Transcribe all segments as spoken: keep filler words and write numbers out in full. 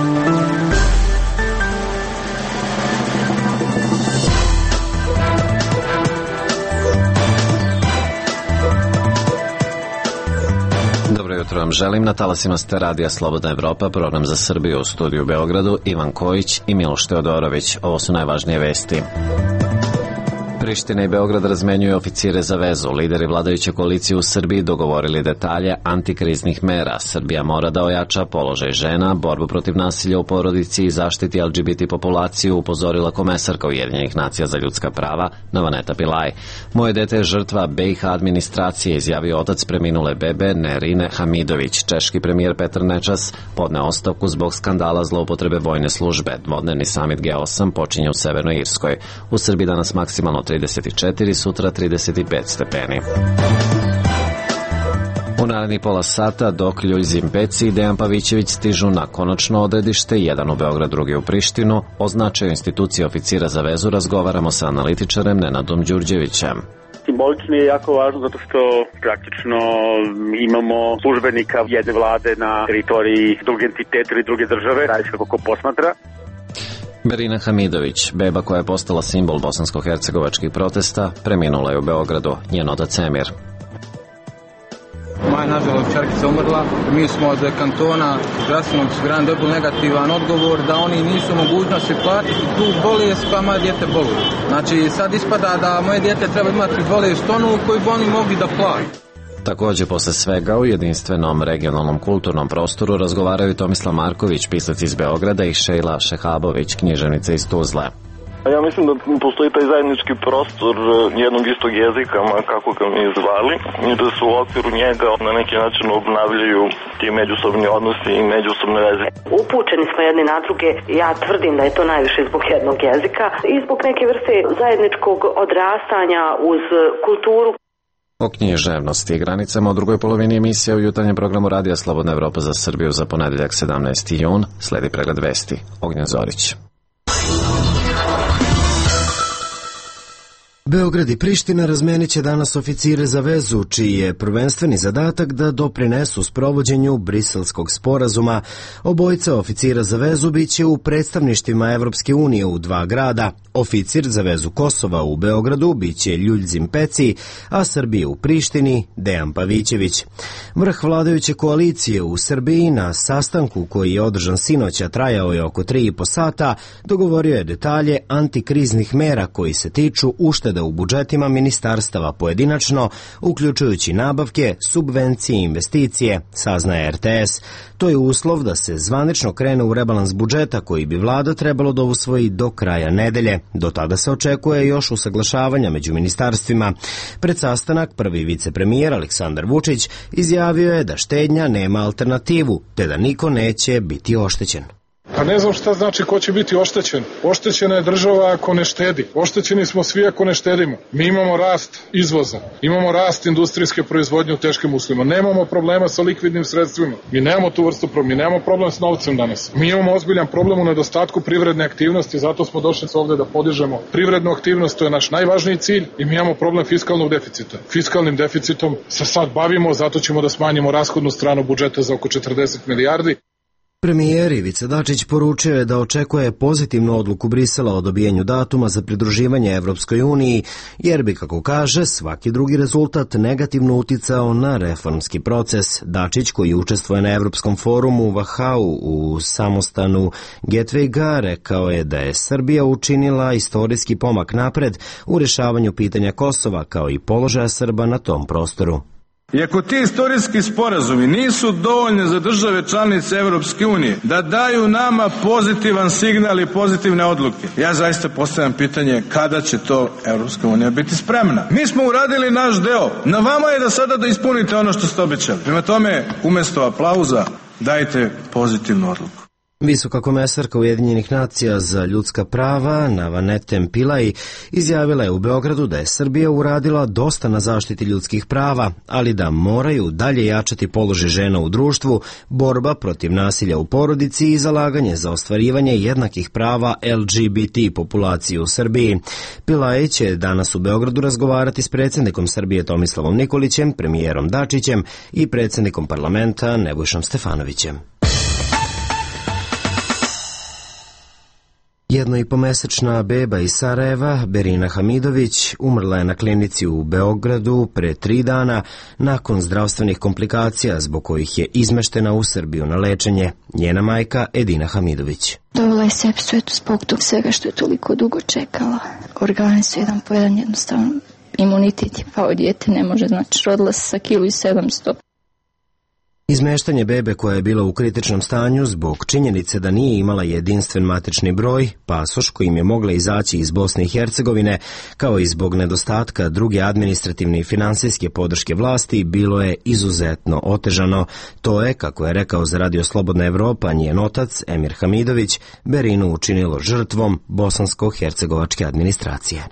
Vam želim na talasima ste radija Slobodna Evropa, program za Srbiju, u studiju u Beogradu, Ivan Kojić i Miloš Teodorović. Ovo su najvažnije vesti. Priština i Beograd razmenjuju oficire za vezu. Lideri vladajuće koalicije u Srbiji dogovorili detalje antikriznih mera. Srbija mora da ojača položaj žena, borbu protiv nasilja u porodici i zaštiti L G B T populaciju, upozorila komesarka Ujedinjenih nacija za ljudska prava Navaneta Pilaj. Moje dete je žrtva B i H administracije, izjavio otac preminule bebe Nerine Hamidović. Češki premijer Petar Nečas podneo ostavku zbog skandala zloupotrebe vojne službe. Dvodnevni samit G osam počinje u Severnoj Irskoj. U Srbiji danas maksimalno trideset četiri, sutra trideset pet stepeni. U narednih pola sata dok Ljuljzim Peci i Dejan Pavićević stižu na konačno odredište, jedan u Beograd, drugi u Prištinu, o značaju institucije oficira za vezu razgovaramo sa analitičarem Nenadom Đurđevićem. Simbolično je jako važno zato što praktično imamo službenika jedne vlade na teritoriji druge entitete ili druge države, radi kako ko posmatra. Berina Hamidović, beba koja je postala simbol bosansko-hercegovačkih protesta, preminula je u Beogradu, njen otac Emir. Moja nažalost čerkica umrla, mi smo od kantona zdravstvenog osiguranja dobili negativan odgovor da oni nisu mogućnosti platiti tu bolest pa moje dijete boluje. Znači sad ispada da moje dijete treba imati bolest onu koju bi oni mogli da plati. Također, posle svega, u jedinstvenom regionalnom kulturnom prostoru razgovaraju Tomislav Marković, pisac iz Beograda, i Šejla Šehabović, književnica iz Tuzle. Ja mislim da postoji taj zajednički prostor jednog istog jezika, kako ga mi zvali, i da se u okviru njega na neki način obnavljaju ti međusobni odnosi i međusobne veze. Upućeni smo jedni na druge, ja tvrdim da je to najviše zbog jednog jezika i zbog neke vrste zajedničkog odrastanja uz kulturu. O književnosti i granicama u drugoj polovini emisije u jutarnjem programu Radija Slobodna Evropa za Srbiju za ponedeljak sedamnaesti jun sledi pregled vesti. Ognjen Zorić. Beograd i Priština razmenit će danas oficire za vezu, čiji je prvenstveni zadatak da doprinesu sprovođenju Briselskog sporazuma. Obojica oficira za vezu biće u predstavništvima Evropske unije u dva grada. Oficir za vezu Kosova u Beogradu biće Ljuljzim Peci, a Srbije u Prištini Dejan Pavićević. Vrh vladajuće koalicije u Srbiji na sastanku koji je održan sinoć, a trajao je oko tri i po sata, dogovorio je detalje antikriznih mera koji se tiču ušteda u budžetima ministarstava pojedinačno, uključujući nabavke, subvencije i investicije, saznaje R T S. To je uslov da se zvanično krene u rebalans budžeta koji bi vlada trebalo da usvoji do kraja nedelje. Do tada se očekuje još usaglašavanja među ministarstvima. Pred sastanak prvi vicepremijer Aleksandar Vučić izjavio je da štednja nema alternativu, te da niko neće biti oštećen. Pa ne znam šta znači ko će biti oštećen. Oštećena je država ako ne štedi. Oštećeni smo svi ako ne štedimo. Mi imamo rast izvoza, imamo rast industrijske proizvodnje u teškim uslovima, nemamo problema sa likvidnim sredstvima. Mi nemamo tu vrstu problema, mi nemamo problem s novcem danas. Mi imamo ozbiljan problem u nedostatku privredne aktivnosti, zato smo došli ovde da podižemo privrednu aktivnost, to je naš najvažniji cilj, i mi imamo problem fiskalnog deficita. Fiskalnim deficitom se sad bavimo, zato ćemo da smanjimo rashodnu stranu budžeta za oko četrdeset milijardi. Premijer Ivica Dačić poručio je da očekuje pozitivnu odluku Brisela o dobijanju datuma za pridruživanje Evropskoj uniji, jer bi, kako kaže, svaki drugi rezultat negativno uticao na reformski proces. Dačić, koji učestvuje na Evropskom forumu u Vahau u samostanu Getvejga, rekao je da je Srbija učinila istorijski pomak napred u rešavanju pitanja Kosova, kao i položaja Srba na tom prostoru. I ako ti istorijski sporazumi nisu dovoljni za države članice Evropske unije da daju nama pozitivan signal i pozitivne odluke, ja zaista postavljam pitanje kada će to Evropska unija biti spremna. Mi smo uradili naš deo, na vama je da sada da ispunite ono što ste obećali. Prema tome, umjesto aplauza, dajte pozitivnu odluku. Visoka komesarka Ujedinjenih nacija za ljudska prava Navaneta Pilaj izjavila je u Beogradu da je Srbija uradila dosta na zaštiti ljudskih prava, ali da moraju dalje jačati položaj žena u društvu, borba protiv nasilja u porodici i zalaganje za ostvarivanje jednakih prava L G B T populacije u Srbiji. Pilaj će danas u Beogradu razgovarati s predsjednikom Srbije Tomislavom Nikolićem, premijerom Dačićem i predsjednikom parlamenta Nebojšom Stefanovićem. Jedno i pomesečna beba iz Sarajeva, Berina Hamidović, umrla je na klinici u Beogradu pre tri dana nakon zdravstvenih komplikacija zbog kojih je izmeštena u Srbiju na lečenje. Njena majka Edina Hamidović. Dobila je sepsu eto zbog tog svega što je toliko dugo čekala. Organi su jedan po jedan, jednostavno imunitet je pao, dijete ne može, znači rodila se sa kilu i sedamsto. Izmeštanje bebe koja je bila u kritičnom stanju zbog činjenice da nije imala jedinstven matični broj, pasoš kojim je mogla izaći iz Bosne i Hercegovine, kao i zbog nedostatka druge administrativne i finansijske podrške vlasti, bilo je izuzetno otežano. To je, kako je rekao za Radio Slobodna Evropa njen otac Emir Hamidović, Berinu učinilo žrtvom bosansko-hercegovačke administracije.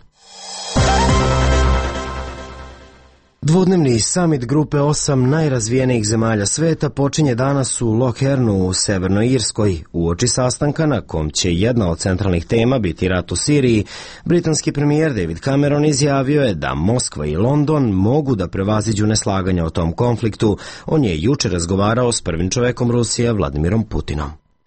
Dvodnevni samit grupe osam najrazvijenijih zemalja sveta počinje danas u Lochernu u Severnoj Irskoj. Uoči sastanka na kom će jedna od centralnih tema biti rat u Siriji, britanski premijer David Cameron izjavio je da Moskva i London mogu da prevaziđu neslaganja o tom konfliktu. On je juče razgovarao s prvim čovekom Rusije Vladimirom Putinom.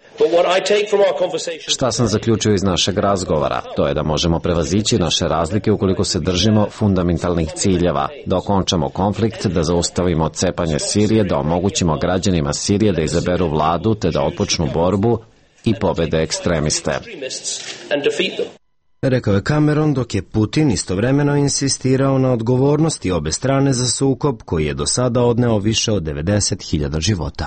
Šta sam zaključio iz našeg razgovora? To je da možemo prevazići naše razlike ukoliko se držimo fundamentalnih ciljeva, da okončamo konflikt, da zaustavimo cepanje Sirije, da omogućimo građanima Sirije da izaberu vladu te da otpočnu borbu i pobede ekstremiste. Rekao je Cameron, dok je Putin istovremeno insistirao na odgovornosti obe strane za sukob koji je do sada odneo više od devedeset hiljada života.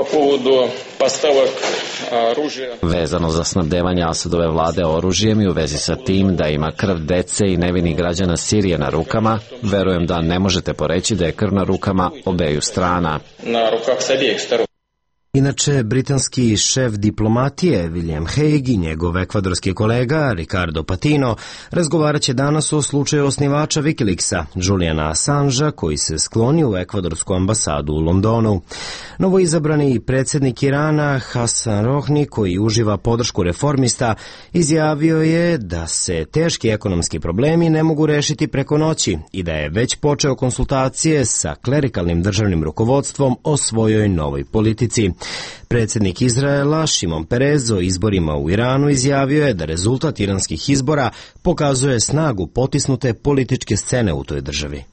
Vezano za snabdevanje Asadove vlade oružjem i u vezi sa tim da ima krv dece i nevinih građana Sirije na rukama, verujem da ne možete poreći da je krv na rukama obeju strana. Inače, britanski šef diplomatije William Hague i njegov ekvadorski kolega Ricardo Patino razgovarat će danas o slučaju osnivača Wikileaksa, Juliana Assangea, koji se skloni u ekvadorsku ambasadu u Londonu. Novoizabrani predsjednik Irana Hassan Rouhani, koji uživa podršku reformista, izjavio je da se teški ekonomski problemi ne mogu rešiti preko noći i da je već počeo konsultacije sa klerikalnim državnim rukovodstvom o svojoj novoj politici. Predsjednik Izraela Šimon Perez o izborima u Iranu izjavio je da rezultat iranskih izbora pokazuje snagu potisnute političke scene u toj državi.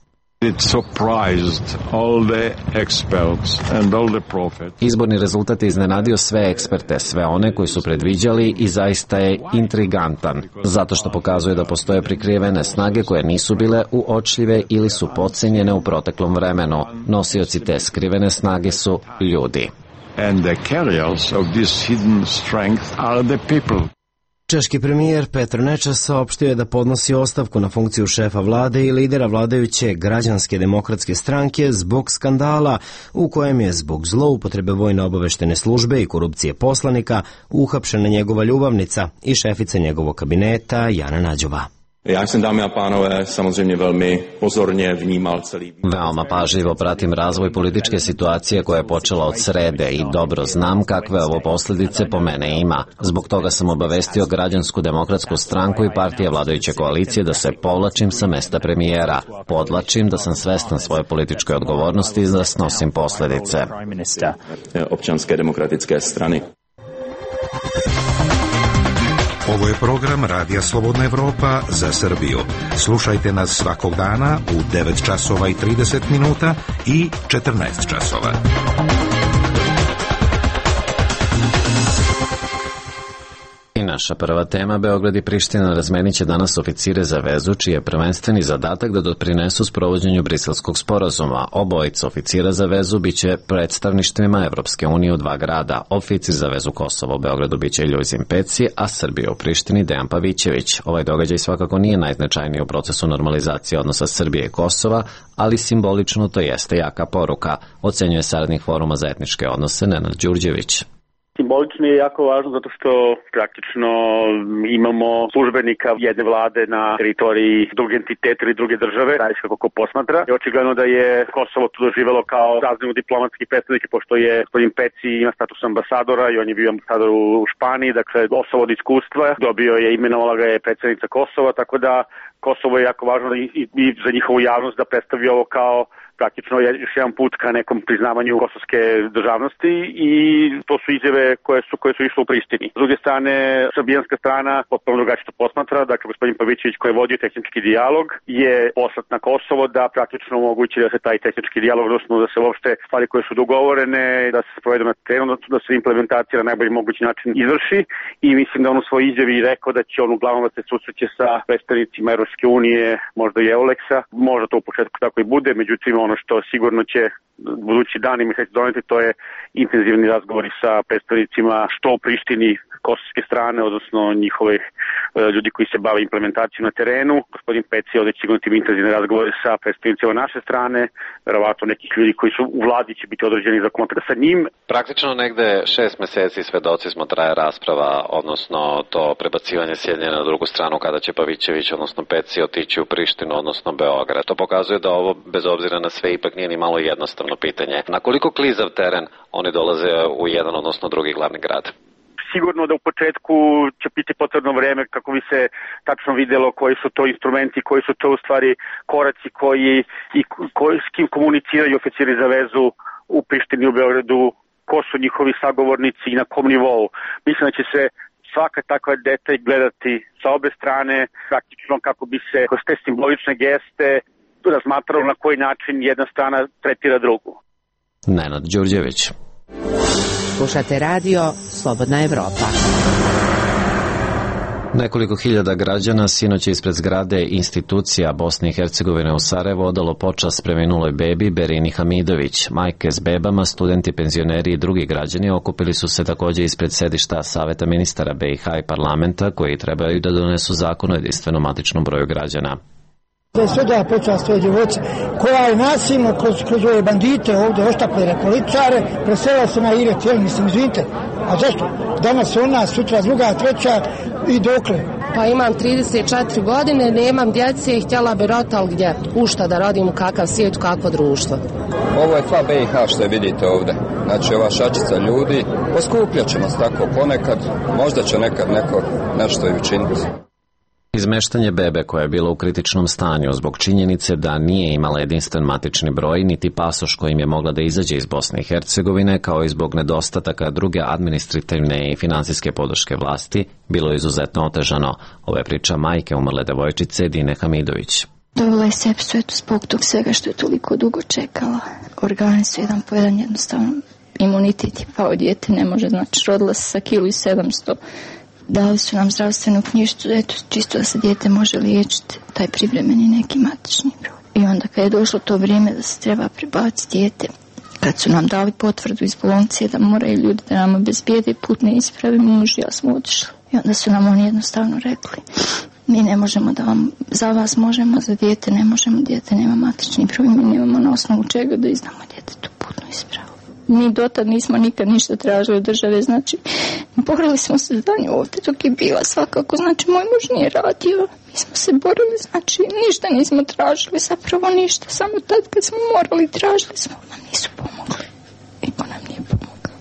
Izborni rezultat je iznenadio sve eksperte, sve one koji su predviđali i zaista je intrigantan, zato što pokazuje da postoje prikrivene snage koje nisu bile uočljive ili su podcenjene u proteklom vremenu. Nosioci te skrivene snage su ljudi. And the carriers of this hidden strength are the people. Češki premijer Petro Nečas saopštio je da podnosi ostavku na funkciju šefa vlade i lidera vladajuće Građanske demokratske stranke zbog skandala u kojem je zbog zloupotrebe vojne obaveštene službe i korupcije poslanika uhapšena njegova ljubavnica i šefica njegovog kabineta Jana Nađova. Ja sam, dámy a pánové, samozřejmě velmi pozorně vnímal celý... Veoma pažljivo pratim razvoj političke situacije koja je počela od srede i dobro znam kakve ovo posljedice po mene ima. Zbog toga sam obavestio Građansku demokratsku stranku i partije vladajuće koalicije da se povlačim sa mesta premijera. Podlačim da sam svestan svoje političke odgovornosti i da snosim posljedice. Občanske demokratske strane. Ovo je program Radija Slobodna Evropa za Srbiju. Slušajte nas svakog dana u devet časova i trideset minuta i četrnaest časova. I naša prva tema, Beograd i Priština razmenit će danas oficire za vezu, čiji je prvenstveni zadatak da doprinesu sprovođenju Briselskog sporazuma. Obojica oficira za vezu biće predstavništvima Evropske unije u dva grada. Oficir za vezu Kosova u Beogradu biće Ljuzin Peci, a Srbije u Prištini Dejan Pavićević. Ovaj događaj svakako nije najznačajniji u procesu normalizacije odnosa Srbije i Kosova, ali simbolično to jeste jaka poruka, ocenjuje saradnik Foruma za etničke odnose Nenad Đurđević. Simbolično je jako važno zato što praktično imamo službenika jedne vlade na teritoriji druge entitete ili druge države, radiš kako ko posmatra. I očigledno da je Kosovo to doživelo kao razne diplomatski predstavnike, pošto je gospodin Peci ima status ambasadora i on je bio ambasador u Španiji, dakle osoba od iskustva, dobio je, imenovala ga je predsjednica Kosova, tako da Kosovo je jako važno i, i za njihovu javnost da predstavi ovo kao praktično još jedan put ka nekom priznavanju kosovske državnosti i to su izjave koje su, koje su išle u Prištini. S druge strane, srbijanska strana potpuno drugačije to posmatra, dakle gospodin Pavićević koji je vodio tehnički dijalog je poslat na Kosovo da praktično omogući da se taj tehnički dijalog, odnosno da se uopšte stvari koje su dogovorene, da se sprovedu na terenu, da se implementacija na najbolji mogući način izvrši i mislim da on u svojoj izjavi rekao da će on uglavnom da se susreće sa predstavnicima Evropske unije, možda i Euleksa, možda to u početku tako i bude, međutim ono što sigurno će budući dan i meseci doneti, to je intenzivni razgovori sa predstavnicima što u Prištini kosovske strane, odnosno njihovih e, ljudi koji se bave implementacijom na terenu. Gospodin Peci ovdje će imati intenzivne razgovore sa predstavnicima naše strane, verovatno nekih ljudi koji su u vladi će biti određeni za kontakt sa njim. Praktično negde šest meseci svedoci smo traje rasprava, odnosno to prebacivanje sjedinjenja na drugu stranu kada će Pavićević, odnosno Peci otići u Prištinu, odnosno Beograd. To pokazuje da ovo, bez obzira na sve, ipak nije ni malo jednostavno pitanje. Na koliko klizav teren oni dolaze u jedan, odnosno drugi glavni grad? Sigurno da u početku će biti potrebno vreme kako bi se tačno vidjelo koji su to instrumenti, koji su to u stvari koraci koji i koji, s kim komuniciraju oficiri za vezu u Prištini, u Beogradu, ko su njihovi sagovornici i na kom nivou. Mislim da će se svaka takva detalj gledati sa obe strane, praktično kako bi se kroz te simbolične geste razmatralo na koji način jedna strana tretira drugu. Nenad Đurđević. Slušate radio Slobodna Evropa. Nekoliko hiljada građana sinoć je ispred zgrade institucija Bosne i Hercegovine u Sarajevu odalo počast preminuloj bebi Berini Hamidović. Majke s bebama, studenti, penzioneri i drugi građani okupili su se također ispred sedišta Saveta ministara B i H i parlamenta koji trebaju da donesu zakon o jedinstvenom matičnom broju građana. Da je sve da počast svoje djevojče koja je nasilno kroz, kroz ove bandite ovdje oštapljene političare presela se na Iret, jel mislim, izvinite, a zašto? Danas ona, sutra druga, treća i dokle? Pa imam trideset četiri godine, nemam djece i htjela bi rotal gdje, u šta da radim, u kakav svijet, u kakvo društvo. Ovo je tva B i H što je vidite ovdje, znači ova šačica ljudi, poskupljat ćemo se tako ponekad, možda će nekad neko nešto i učiniti. Izmeštanje bebe koja je bila u kritičnom stanju zbog činjenice da nije imala jedinstven matični broj niti pasoš kojim je mogla da izađe iz Bosne i Hercegovine, kao i zbog nedostataka druge administrativne i finansijske podrške vlasti, bilo je izuzetno otežano. Ovo je priča majke umrle devojčice Dine Hamidović. Dobila je sepsu zbog tog svega što je toliko dugo čekala. Organi su jedan po jedan jednostavno. Imunitet je pao, dijete ne može, znači rodila se sa kilu i sedamsto. Dali su nam zdravstvenu knjižicu, eto, čisto da se dijete može liječiti, taj privremeni neki matični broj. I onda kad je došlo to vrijeme da se treba prebaciti dijete, kad su nam dali potvrdu iz bolnice da moraju ljudi da nam obezbijede putne isprave, muž i ja smo otišli. I onda su nam oni jednostavno rekli, mi ne možemo da vam, za vas možemo, za dijete ne možemo, dijete nema matični broj, mi nemamo na osnovu čega da izdamo djetetu putnu ispravu. Mi dotad nismo nikad ništa tražili od države, znači borili smo se za nju ovdje dok je bila svakako, znači moj muž nije radio, mi smo se borili, znači ništa nismo tražili, zapravo ništa, samo tad kad smo morali tražili smo, nam nisu pomogli, niko nam nije pomogao.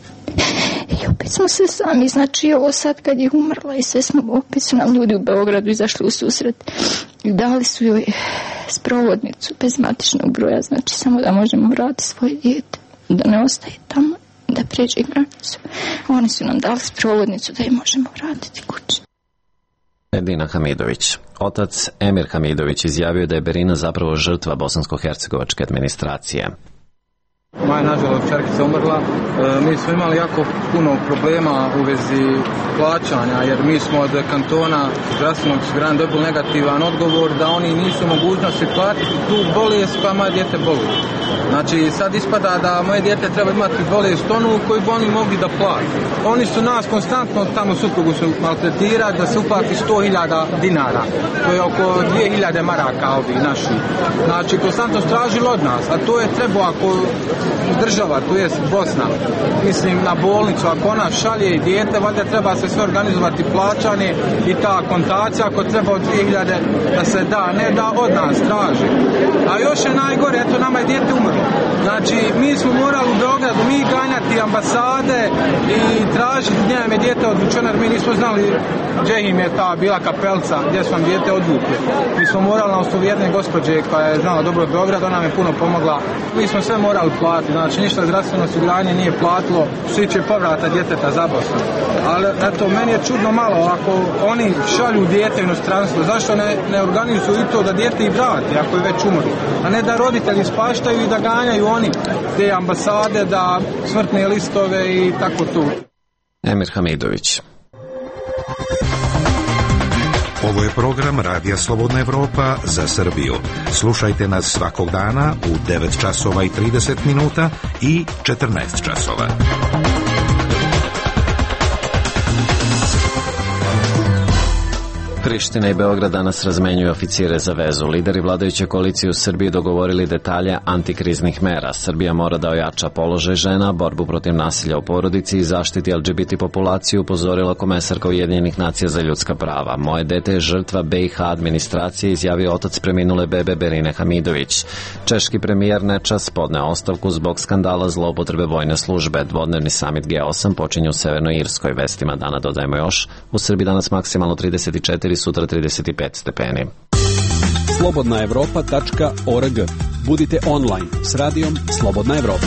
I opet smo se sami, znači ovo sad kad je umrla i sve smo, opet su nam ljudi u Beogradu izašli u susret i dali su joj sprovodnicu bez matičnog broja, znači samo da možemo vratiti svoje dijete, da ne ostaje tamo, da pređe granicu. Oni su nam dali sprovodnicu da je možemo vratiti kući. Edina Hamidović. Otac Emir Hamidović izjavio da je Berina zapravo žrtva bosansko-hercegovačke administracije. Moja nažalost čerkica umrla. E, mi smo imali jako puno problema u vezi plaćanja, jer mi smo od kantona zdravstvenog osiguranja dobili negativan odgovor da oni nisu mogućnosti platiti tu bolest koja moje dijete boluje. Znači sad ispada da moje dijete treba imati bolest onu koju bi oni mogli da plati. Oni su nas konstantno tamo suprugu su maltretirati da se uplati sto hiljada dinara. To je oko dvije hiljade maraka ovih naših. Znači konstantno tražili od nas, a to je trebao ako država, tu je Bosna, mislim na bolnicu, ako ona šalje i dijete, valjda treba se sve organizovati plaćanje i ta kontacija, ako treba od dvije hiljade da se da, ne da od nas traži. A još je najgore, eto nama je dijete umrlo. Znači, mi smo morali u Beogradu mi ganjati ambasade i tražiti gdje nam je dijete odvučeno, jer mi nismo znali gdje im je ta bila kapelca, gdje su nam dijete odvukli. Mi smo morali na osnovu jedne gospođe koja je znala dobro Beograd, ona nam je puno pomogla. Mi smo sve morali platiti, znači ništa zdravstveno osiguranje nije platilo, što tiče povrata djeteta za Bosnu. Ali eto, meni je čudno malo, ako oni šalju dijete u inostranstvo, zašto ne, ne organizuju i to da dijete i vrati ako je već umrlo, a ne da roditelji spaštaju i da ganjaju oni te ambasade, da smrtne listove i tako tu. Emir Hamidović. Ovo je program Radija Slobodna Evropa za Srbiju. Slušajte nas svakog dana u devet časova i trideset minuta i četrnaest časova. Priština i Beograd danas razmenjuju oficire za vezu. Lideri vladajuće koalicije u Srbiji dogovorili detalje antikriznih mera. Srbija mora da ojača položaj žena, borbu protiv nasilja u porodici i zaštiti L G B T populaciju, upozorila komesarka Ujedinjenih nacija za ljudska prava. Moje dete je žrtva B i H administracije, izjavio otac preminule bebe Berine Hamidović. Češki premijer nečas podneo ostavku zbog skandala zloupotrebe vojne službe. Dvodnevni samit G osam počinje u Severnoj Irskoj. Vestima dana dodajemo još. U Srbiji danas maksimalno trideset četiri, sutra trideset pet stepeni. slobodna evropa tačka org. Budite online s radijom Slobodna Evropa.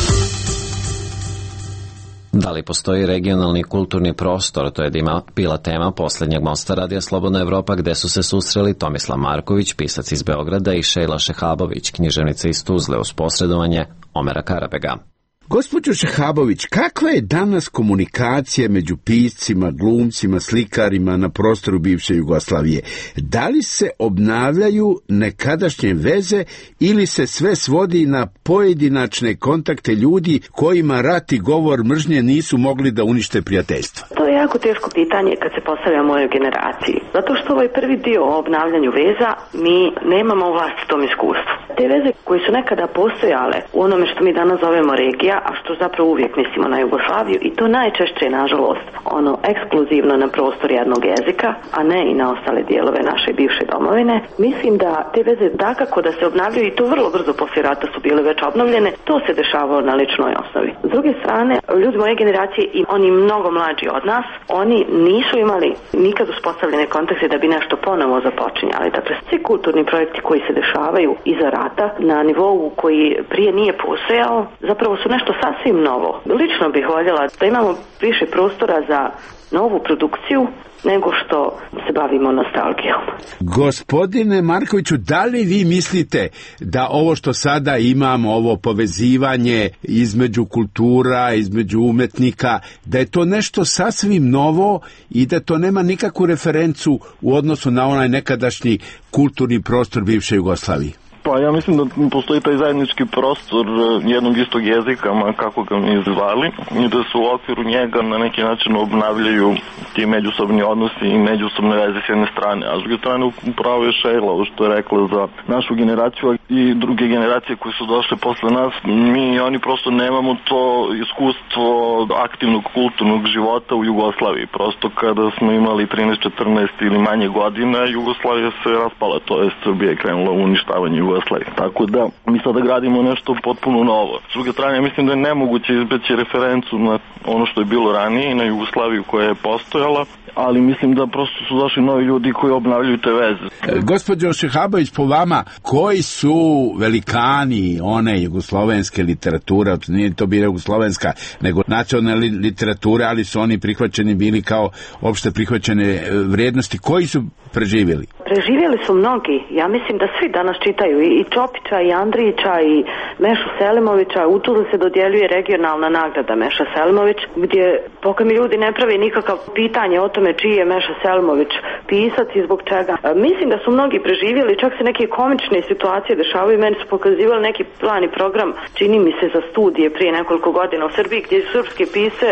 Da li postoji regionalni kulturni prostor? To je bila tema poslednjeg mosta Radija Slobodna Evropa, gde su se susreli Tomislav Marković, pisac iz Beograda, i Šejla Šehabović, književnica iz Tuzle, uz posredovanje Omera Karabega. Gospođo Šehabović, kakva je danas komunikacija među piscima, glumcima, slikarima na prostoru bivše Jugoslavije? Da li se obnavljaju nekadašnje veze ili se sve svodi na pojedinačne kontakte ljudi kojima rat i govor mržnje nisu mogli da unište prijateljstvo? To je jako teško pitanje kad se postavlja mojoj generaciji. Zato što ovaj prvi dio o obnavljanju veza mi nemamo u vlastitom iskustvu. Te veze koje su nekada postojale u onome što mi danas zovemo regija, a što zapravo uvijek mislimo na Jugoslaviju, i to najčešće, nažalost, ono ekskluzivno na prostor jednog jezika, a ne i na ostale dijelove naše bivše domovine. Mislim da te veze dakako da se obnavljaju, i to vrlo brzo poslije rata su bile već obnovljene. To se dešavalo na ličnoj osnovi. S druge strane, ljudi moje generacije i oni mnogo mlađi od nas, oni nisu imali nikad uspostavljene kontakte da bi nešto ponovo započinjali. Dakle, svi kulturni projekti koji se dešavaju iza rata na nivou koji prije nije postojao, zapravo su nešto sasvim novo. Lično bih voljela da imamo više prostora za novu produkciju nego što se bavimo nostalgijom. Gospodine Markoviću, da li vi mislite da ovo što sada imamo, ovo povezivanje između kultura, između umetnika, da je to nešto sasvim novo i da to nema nikakvu referencu u odnosu na onaj nekadašnji kulturni prostor bivše Jugoslavije? Pa ja mislim da postoji taj zajednički prostor jednog istog jezika, kako ga mi zvali, i da se u okviru njega na neki način obnavljaju ti međusobni odnosi i međusobne veze s jedne strane. A s druge strane upravo je Šejla, što je rekla za našu generaciju i druge generacije koje su došle posle nas. Mi i oni prosto nemamo to iskustvo aktivnog kulturnog života u Jugoslaviji. Prosto kada smo imali trinaest četrnaest ili manje godina, Jugoslavija se raspala, to je Srbija je krenula u uništavanje Jugoslavije. Tako da mi sada gradimo nešto potpuno novo. S druge strane, mislim da je nemoguće izbeći referencu na ono što je bilo ranije i na Jugoslaviju koja je postojala, ali mislim da prosto su došli novi ljudi koji obnavljaju te veze. E, gospođo Šehabović, po vama, koji su velikani one jugoslovenske literature, nije to bila jugoslovenska, nego nacionalne literature, ali su oni prihvaćeni bili kao opšte prihvaćene vrijednosti, koji su preživjeli? Preživjeli su mnogi. Ja mislim da svi danas čitaju i Čopića, i Andrijića, i Mešu Selimovića. U Tuzli se dodjeljuje regionalna nagrada Meša Selimović, gdje poka mi ljudi ne pravi nikakav pitanje o tome čiji je Meša Selimović pisac i zbog čega. Mislim da su mnogi preživjeli, čak se neke komične situacije dešavaju. Meni su pokazivali neki plan i program, čini mi se, za studije prije nekoliko godina u Srbiji, gdje srpske pisce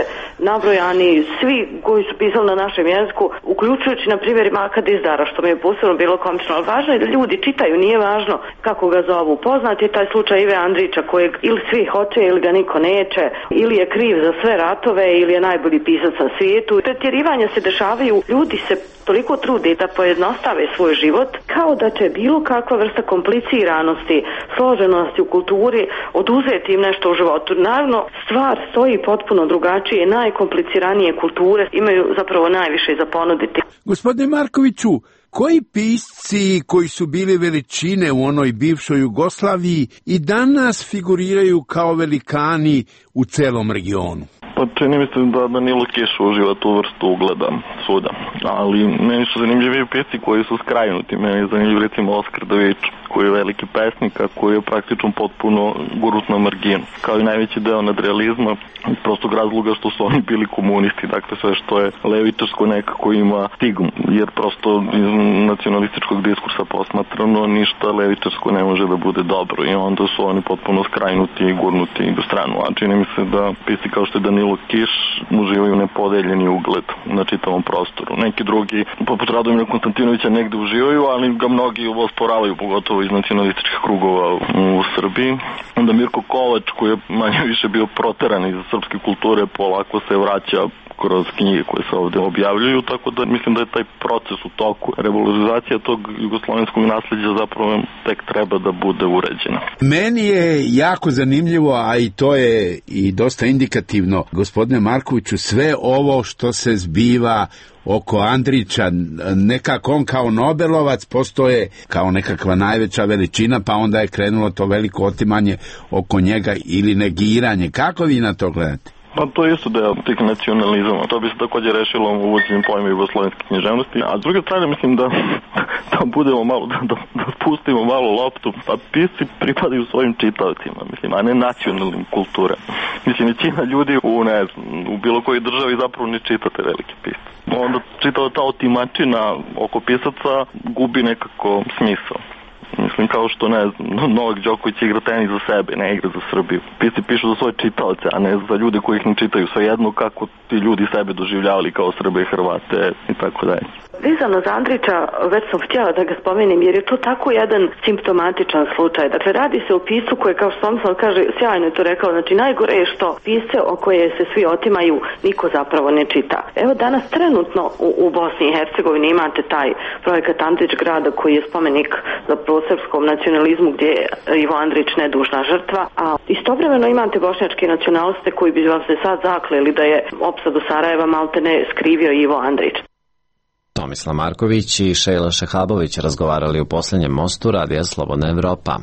nabrojani svi koji su pisali na našem jeziku, uključujući na primjer Maka Dizdara, što mi je posebno bilo komično, ali važno je da ljudi čitaju, nije važno kako ga zovu. Poznat je taj slučaj Ive Andrića, kojeg ili svi hoće ili ga niko neće, ili je kriv za sve ratove ili je najbolji pisac na svijetu. Pretjerivanja se dešavaju, ljudi se toliko trude da pojednostave svoj život, kao da će bilo kakva vrsta kompliciranosti, složenosti u kulturi oduzeti im nešto u životu. Naravno, stvar stoji potpuno drugačije, najkompliciranije kulture imaju zapravo najviše za ponuditi. Gospodine Markoviću, koji pisci koji su bili veličine u onoj bivšoj Jugoslaviji i danas figuriraju kao velikani u celom regionu? Pa čini mislim da Danilo Kiš uživa tu vrstu ugleda svuda, ali meni su zanimljivi pisci koji su skrajnuti. Meni je zanimljiv recimo Oskar Davić, koji je veliki pesnik, a koji je praktično potpuno gurut na marginu. Kao i najveći deo nadrealizma, iz prostog razloga što su oni bili komunisti, dakle sve što je levičarsko nekako ima stigmu, jer prosto iz nacionalističkog diskursa posmatrano ništa levičarsko ne može da bude dobro i onda su oni potpuno skrajnuti i gurnuti u stranu. A čini mi se da pisci kao što je Danilo Kiš uživaju nepodeljeni ugled na čitavom prostoru. Neki drugi, poput Radomira Konstantinovića, negde uživaju, ali ga mnogi osporavaju, pogotovo iz nacionalističkih krugova u Srbiji. Onda Mirko Kovač, koji je manje više bio proteran iz srpske kulture, polako se vraća kroz knjige koje se ovde objavljuju, tako da mislim da je taj proces u toku. Revalorizacija tog jugoslovenskog nasleđa zapravo tek treba da bude uređena. Meni je jako zanimljivo, a i to je i dosta indikativno, gospodine Markoviću, sve ovo što se zbiva oko Andrića, nekako on kao Nobelovac postoje kao nekakva najveća veličina, pa onda je krenulo to veliko otimanje oko njega ili negiranje. Kako vi na to gledate? Pa to je isto deo tih nacionalizama. To bi se također rešilo u uvođenju pojma jugoslovenske književnosti. A s druge strane mislim da, da budemo malo, da, da, da spustimo malo loptu. Pa pisci pripadaju svojim čitavcima, mislim, a ne nacionalnim kulturama. Mislim, većina ljudi u, ne znam, u bilo kojoj državi zapravo ne čitate velike pisce. Onda čitava ta otimačina oko pisaca gubi nekako smisao. Mislim, kao što, ne znam, Novak Đoković igra tenis za sebe, ne igra za Srbiju. Pisci pišu za svoje čitaoce, a ne za ljude koji ih ne čitaju. Svejedno kako ti ljudi sebe doživljavali kao Srbe i Hrvate i tako dalje. Vezano za Andrića, već sam htjela da ga spomenem, jer je to tako jedan simptomatičan slučaj. Dakle, radi se o piscu koji, kao što sam kaže, sjajno je to rekao, znači najgore je što pisce o koje se svi otimaju niko zapravo ne čita. Evo danas trenutno u, u Bosni i Hercegovini imate taj projekat Andrić grada koji je spomenik za prosrpskom nacionalizmu gdje je Ivo Andrić nedužna žrtva, a istovremeno imate bošnjačke nacionaliste koji bi vam se sad zakleli da je opsadu Sarajeva maltene skrivio Ivo Andrić. Tomislav Marković i Šejla Šehabović razgovarali u posljednjem mostu Radija Slobodna Evropa.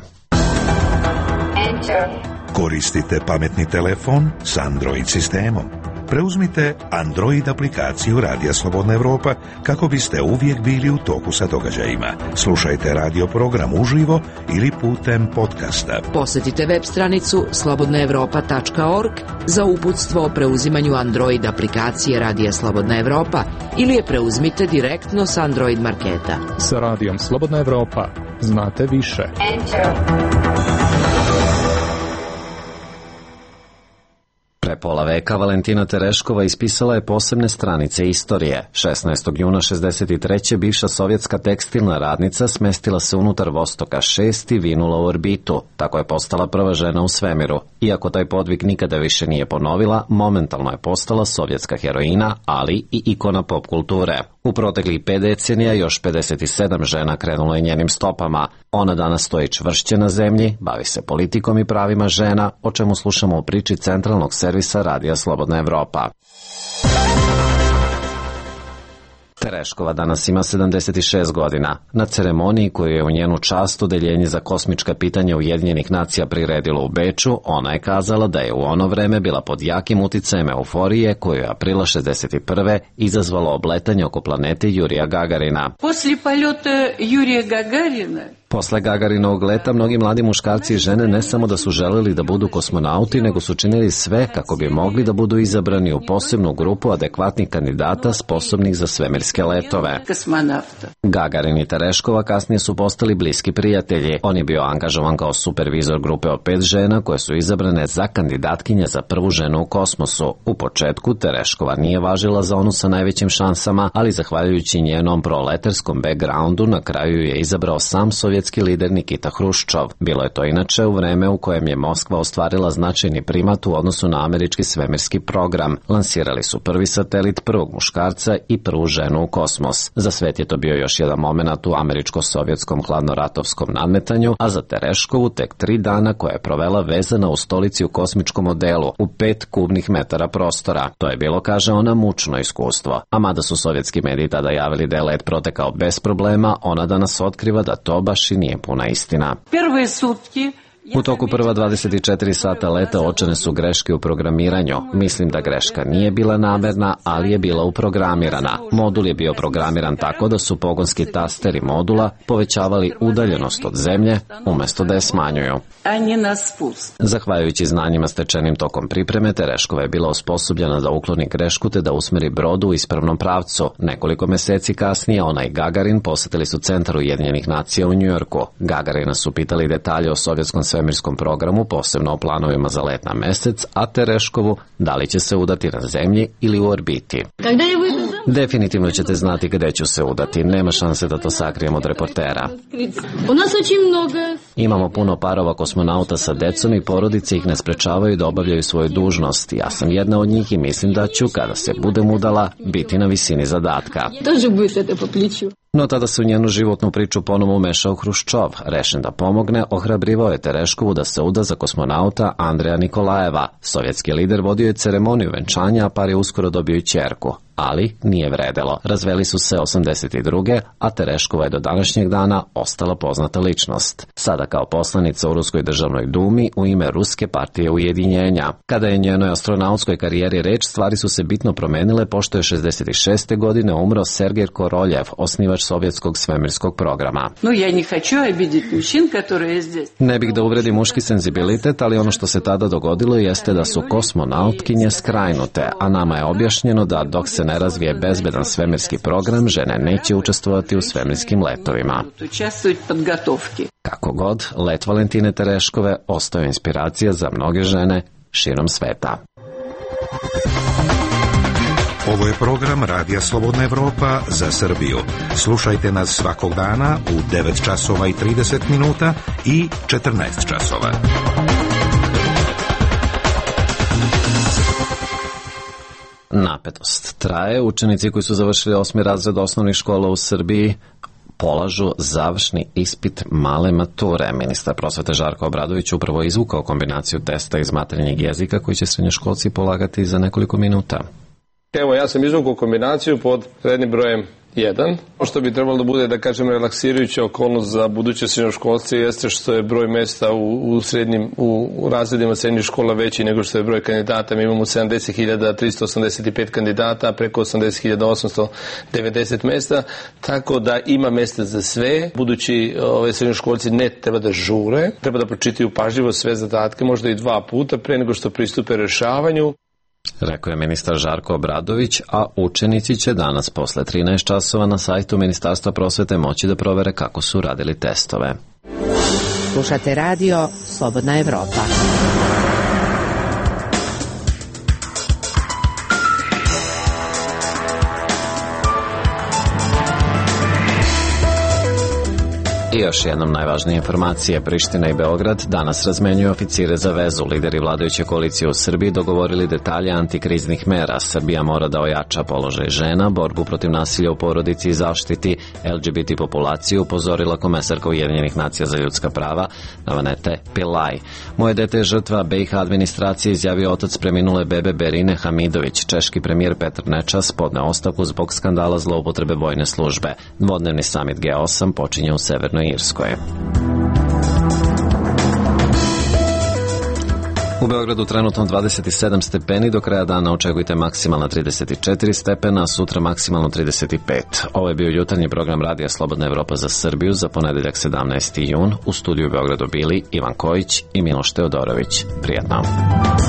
Koristite pametni telefon s Android sistemom. Preuzmite Android aplikaciju Radija Slobodna Evropa kako biste uvijek bili u toku sa događajima. Slušajte radio program uživo ili putem podcasta. Posjetite web stranicu slobodna evropa tačka org za uputstvo o preuzimanju Android aplikacije Radija Slobodna Evropa ili je preuzmite direktno s Android marketa. Sa Radijom Slobodna Evropa znate više. Enter. Pre pola veka Valentina Tereškova ispisala je posebne stranice istorije. šesnaestog juna šezdeset treće bivša sovjetska tekstilna radnica smestila se unutar Vostoka šest i vinula u orbitu. Tako je postala prva žena u svemiru. Iako taj podvig nikada više nije ponovila, momentalno je postala sovjetska heroina, ali i ikona pop kulture. U proteklih pet decenija još pedeset sedam žena krenulo je njenim stopama. Ona danas stoji čvršće na zemlji, bavi se politikom i pravima žena, o čemu slušamo u priči centralnog servisa Radija Slobodna Evropa. Tereškova danas ima sedamdeset šest godina. Na ceremoniji koju je u njenu čast Odeljenje za kosmička pitanja Ujedinjenih nacija priredilo u Beču, ona je kazala da je u ono vreme bila pod jakim uticajem euforije koju je aprila šezdeset prve izazvalo obletanje oko planete Jurija Gagarina. После полета Юрия Гагарина Posle Gagarinovog leta mnogi mladi muškarci i žene ne samo da su želeli da budu kosmonauti, nego su činili sve kako bi mogli da budu izabrani u posebnu grupu adekvatnih kandidata sposobnih za svemirske letove. Gagarin i Tereškova kasnije su postali bliski prijatelji. On je bio angažovan kao supervizor grupe od pet žena koje su izabrane za kandidatkinje za prvu ženu u kosmosu. U početku Tereškova nije važila za onu sa najvećim šansama, ali zahvaljujući njenom proleterskom backgroundu na kraju je izabrao sam sovjetski lider Nikita Hruščov. Bilo je to inače u vreme u kojem je Moskva ostvarila značajni primat u odnosu na američki svemirski program. Lansirali su prvi satelit, prvog muškarca i prvu ženu u kosmos. Za svet je to bio još jedan moment u američko-sovjetskom hladnoratovskom nadmetanju, a za Tereškovu tek tri dana koja je provela vezana u stolici u kosmičkom modelu u pet kubnih metara prostora. To je bilo, kaže ona, mučno iskustvo. A mada su sovjetski mediji tada javili da je let protekao bez problema, ona danas otkriva da to baš i nije puna istina. Prve sutki U toku prva dvadeset četiri sata leta očene su greške u programiranju. Mislim da greška nije bila namerna, ali je bila uprogramirana. Modul je bio programiran tako da su pogonski tasteri modula povećavali udaljenost od zemlje umesto da je smanjuju. Zahvaljujući znanjima stečenim tokom pripreme, Tereškova je bila osposobljena da ukloni grešku te da usmeri brodu u ispravnom pravcu. Nekoliko meseci kasnije ona i Gagarin posetili su centar Ujedinjenih nacija u Njujorku. Gagarina su pitali detalje o sovjetskom svemirskom programu, posebno o planovima za let na mesec, a Tereškovu da li će se udati na zemlji ili u orbiti. Definitivno ćete znati gde ću se udati. Nema šanse da to sakrijem od reportera. Imamo puno parova kosmonauta sa decom i porodice ih ne sprečavaju da obavljaju svoju dužnost. Ja sam jedna od njih i mislim da ću, kada se budem udala, biti na visini zadatka. No tada se u njenu životnu priču ponovo umešao Hruščov. Rešen da pomogne, ohrabrivao je Tereškovu da se uda za kosmonauta Andreja Nikolajeva. Sovjetski lider vodio je ceremoniju venčanja, a par je uskoro dobio i ćerku. Ali nije vredelo. Razveli su se osamdeset druge a Tereškova je do današnjeg dana ostala poznata ličnost. Sada kao poslanica u Ruskoj državnoj dumi u ime Ruske partije ujedinjenja. Kada je njenoj astronautskoj karijeri reč, stvari su se bitno promenile pošto je šezdeset šeste godine umro Sergej Koroljev, osnivač sovjetskog svemirskog programa. No, ja ne hoću obiditi mušin, koji je zdje. Ne bih da uvredi muški senzibilitet, ali ono što se tada dogodilo jeste da su kosmonautkinje skrajnute, a nama je objašnjeno da dok se ne razvije bezbedan svemirski program, žene neće učestvovati u svemirskim letovima. Kako god, let Valentine Tereškove ostao inspiracija za mnoge žene širom sveta. Ovo je program Radija Slobodna Evropa za Srbiju. Slušajte nas svakog dana u devet časova i trideset minuta i četrnaest časova. Napetost traje. Učenici koji su završili osmi razred osnovnih škola u Srbiji polažu završni ispit male mature. Ministar prosvete Žarko Obradović upravo izvukao kombinaciju testa iz maternjeg jezika koji će srednjoškolci polagati za nekoliko minuta. Evo, ja sam izvukao kombinaciju pod rednim brojem jedan. Ono što bi trebalo da bude, da kažem, relaksirajuća okolnost za buduće srednjoškolce jeste što je broj mesta u, u, srednjim, u, u razredima srednjih škola veći nego što je broj kandidata. Mi imamo sedamdeset hiljada tristo osamdeset pet kandidata, preko osamdeset hiljada osamsto devedeset mesta, tako da ima mesta za sve. Budući ove srednjoškolci ne treba da žure, treba da pročitaju pažljivo sve zadatke, možda i dva puta pre nego što pristupe rešavanju. Rekao je ministar Žarko Obradović, a učenici će danas posle trinaest časova na sajtu Ministarstva prosvete moći da provere kako su radili testove. Slušate radio Slobodna Evropa. I još jednom najvažnije informacije. Priština i Beograd danas razmenjuju oficire za vezu. Lideri vladajuće koalicije u Srbiji dogovorili detalje antikriznih mera. Srbija mora da ojača položaj žena, borbu protiv nasilja u porodici i zaštiti L G B T populaciju, upozorila komesarka Ujedinjenih nacija za ljudska prava Navanete Pillay. Moje dete je žrtva B i H administracije, izjavio otac preminule bebe Berine Hamidović. Češki premijer Petr Nečas podneo ostavku zbog skandala zloupotrebe vojne službe. Dvodnevni samit G osam počinje u Severnoj Irskoj. U Beogradu trenutno dvadeset sedam stepeni, do kraja dana očekujte maksimalna trideset četiri stepena, sutra maksimalno trideset pet. Ovo je bio jutarnji program Radija Slobodna Evropa za Srbiju za ponedeljak sedamnaesti jun. U studiju u Beogradu bili Ivan Kojić i Miloš Teodorović. Prijatno.